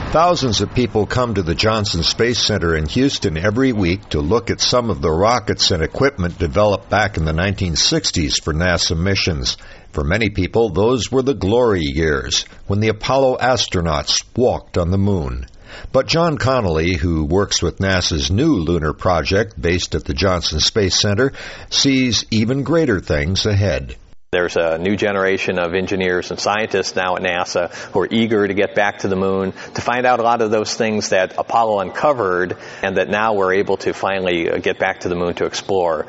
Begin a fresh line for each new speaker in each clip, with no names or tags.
Thousands of people come to the Johnson Space Center in Houston every week to look at some of the rockets and equipment developed back in the 1960s for NASA missions. For many people, those were the glory years, when the Apollo astronauts walked on the moon. But John Connolly, who works with NASA's new lunar project based at the Johnson Space Center, sees even greater things ahead.
There's a new generation of engineers and scientists now at NASA who are eager to get back to the moon, to find out a lot of those things that Apollo uncovered and that now we're able to finally get back to the moon to explore.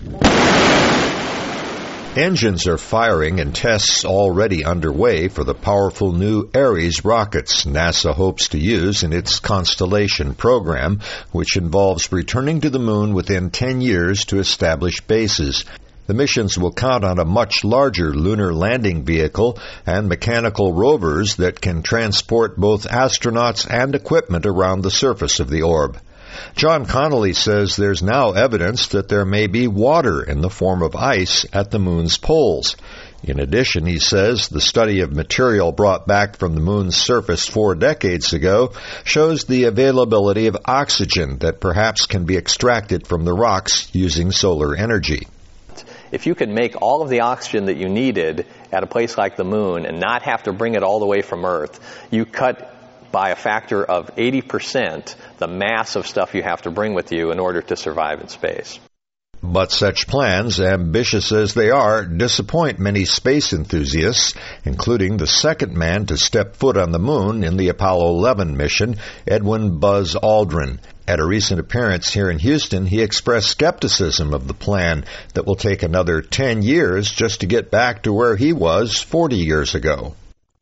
Engines are firing and tests already underway for the powerful new Ares rockets NASA hopes to use in its Constellation program, which involves returning to the moon within 10 years to establish bases. The missions will count on a much larger lunar landing vehicle and mechanical rovers that can transport both astronauts and equipment around the surface of the orb. John Connolly says there's now evidence that there may be water in the form of ice at the moon's poles. In addition, he says the study of material brought back from the moon's surface 4 decades ago shows the availability of oxygen that perhaps can be extracted from the rocks using solar energy.
If you could make all of the oxygen that you needed at a place like the moon and not have to bring it all the way from Earth, you cut by a factor of 80% the mass of stuff you have to bring with you in order to survive in space.
But such plans, ambitious as they are, disappoint many space enthusiasts, including the second man to step foot on the moon in the Apollo 11 mission, Edwin Buzz Aldrin. At a recent appearance here in Houston, he expressed skepticism of the plan that will take another 10 years just to get back to where he was 40 years ago.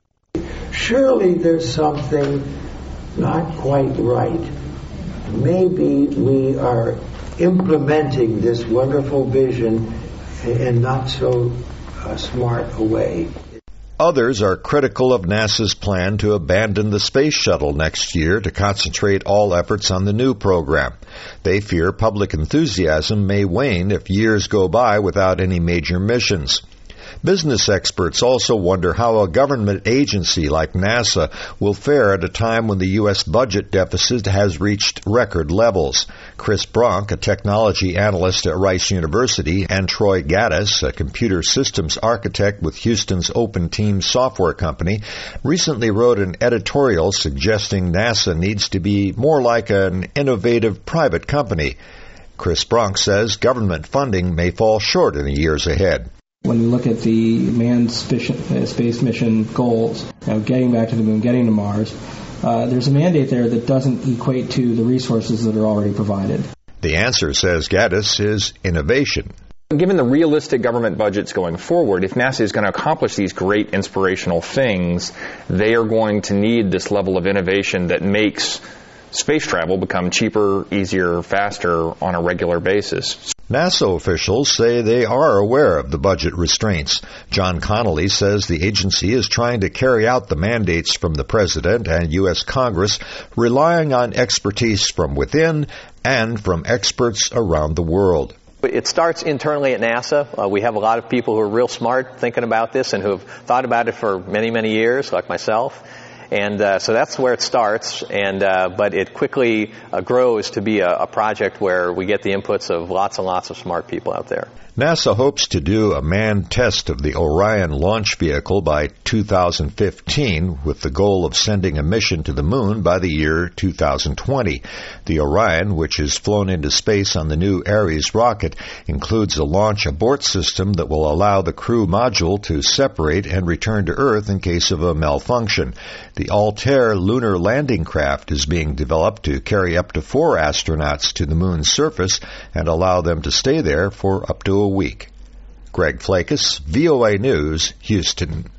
Surely there's something not quite right. Maybe we are implementing this wonderful vision in not so smart a way.
Others are critical of NASA's plan to abandon the space shuttle next year to concentrate all efforts on the new program. They fear public enthusiasm may wane if years go by without any major missions. Business experts also wonder how a government agency like NASA will fare at a time when the U.S. budget deficit has reached record levels. Chris Bronk, a technology analyst at Rice University, and Troy Gaddis, a computer systems architect with Houston's Open Teams software company, recently wrote an editorial suggesting NASA needs to be more like an innovative private company. Chris Bronk says government funding may fall short in the years ahead.
When we look at the manned space mission goals, getting back to the moon, getting to Mars, there's a mandate there that doesn't equate to the resources that are already provided.
The answer, says Gaddis, is innovation.
Given the realistic government budgets going forward, if NASA is going to accomplish these great inspirational things, they are going to need this level of innovation that makes space travel become cheaper, easier, faster on a regular basis.
NASA officials say they are aware of the budget restraints. John Connolly says the agency is trying to carry out the mandates from the President and U.S. Congress, relying on expertise from within and from experts around the world.
It starts internally at NASA. We have a lot of people who are real smart thinking about this and who have thought about it for many, many years, like myself. And so that's where it starts, but it quickly grows to be a project where we get the inputs of lots and lots of smart people out there.
NASA hopes to do a manned test of the Orion launch vehicle by 2015 with the goal of sending a mission to the moon by the year 2020. The Orion, which is flown into space on the new Ares rocket, includes a launch abort system that will allow the crew module to separate and return to Earth in case of a malfunction. The Altair lunar landing craft is being developed to carry up to 4 astronauts to the moon's surface and allow them to stay there for up to a week. Greg Flakus, VOA News, Houston.